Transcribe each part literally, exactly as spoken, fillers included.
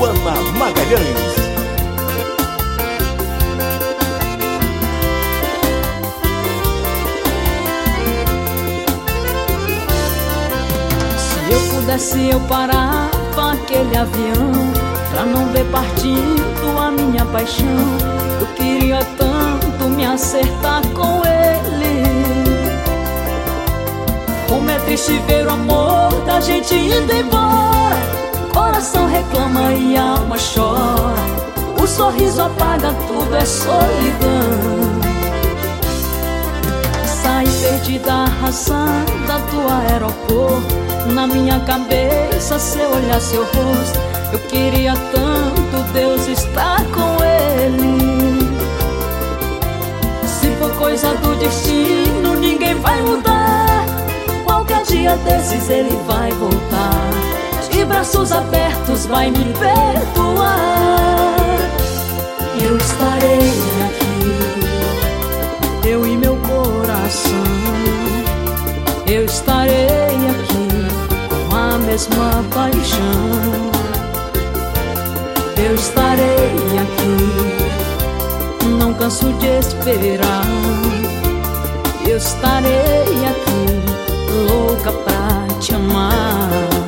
Luana Magalhães. Se eu pudesse eu parava aquele avião pra não ver partindo a minha paixão. Eu queria tanto me acertar com ele. Como é triste ver o amor da gente indo embora. Coração reclama e a alma chora. O sorriso apaga tudo, é solidão. Saí perdida arrasada do aeroporto. Na minha cabeça seu olhar, seu rosto. Eu queria tanto Deus estar com ele. Se for coisa do destino, ninguém vai mudar. Qualquer dia desses ele vai voltar. De braços abertos vai me perdoar. Eu estarei aqui, eu e meu coração. Eu estarei aqui com a mesma paixão. Eu estarei aqui, não canso de esperar. Eu estarei aqui, louca pra te amar.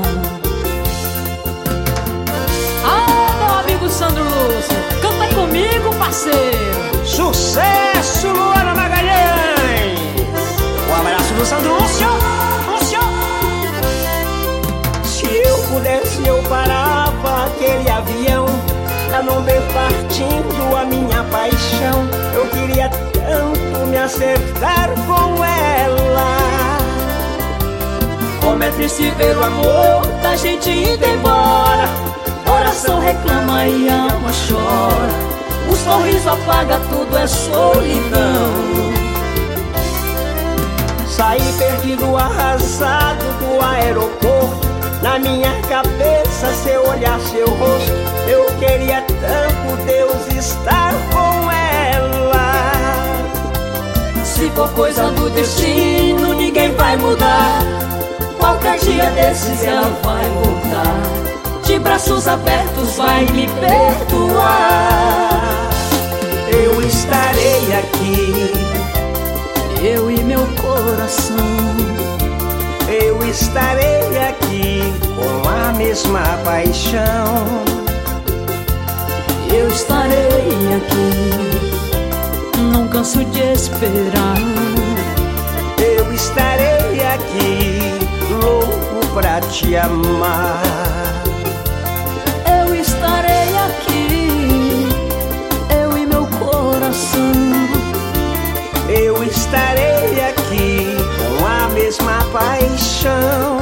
Ah, meu amigo Sandro Lúcio, canta comigo, parceiro. Sucesso, Luana Magalhães. Um abraço do Sandro Lúcio. Lúcio. Se eu pudesse eu parava aquele avião pra não ver partindo a minha paixão. Eu queria tanto me acertar com ela. Como é triste ver o amor da gente indo embora. Coração reclama e a alma chora. O sorriso apaga tudo, é solidão. Saí perdido, arrasado do aeroporto. Na minha cabeça seu olhar, seu rosto. Eu queria tanto Deus estar com ela. Se for coisa do destino, ninguém vai mudar. Qualquer dia desses ela vai voltar. De braços abertos vai me perdoar. Eu estarei aqui, eu e meu coração. Eu estarei aqui com a mesma paixão. Eu estarei aqui, não canso de esperar. Eu estarei aqui, louco pra te amar. Eu estarei aqui, eu e meu coração. Eu estarei aqui com a mesma paixão.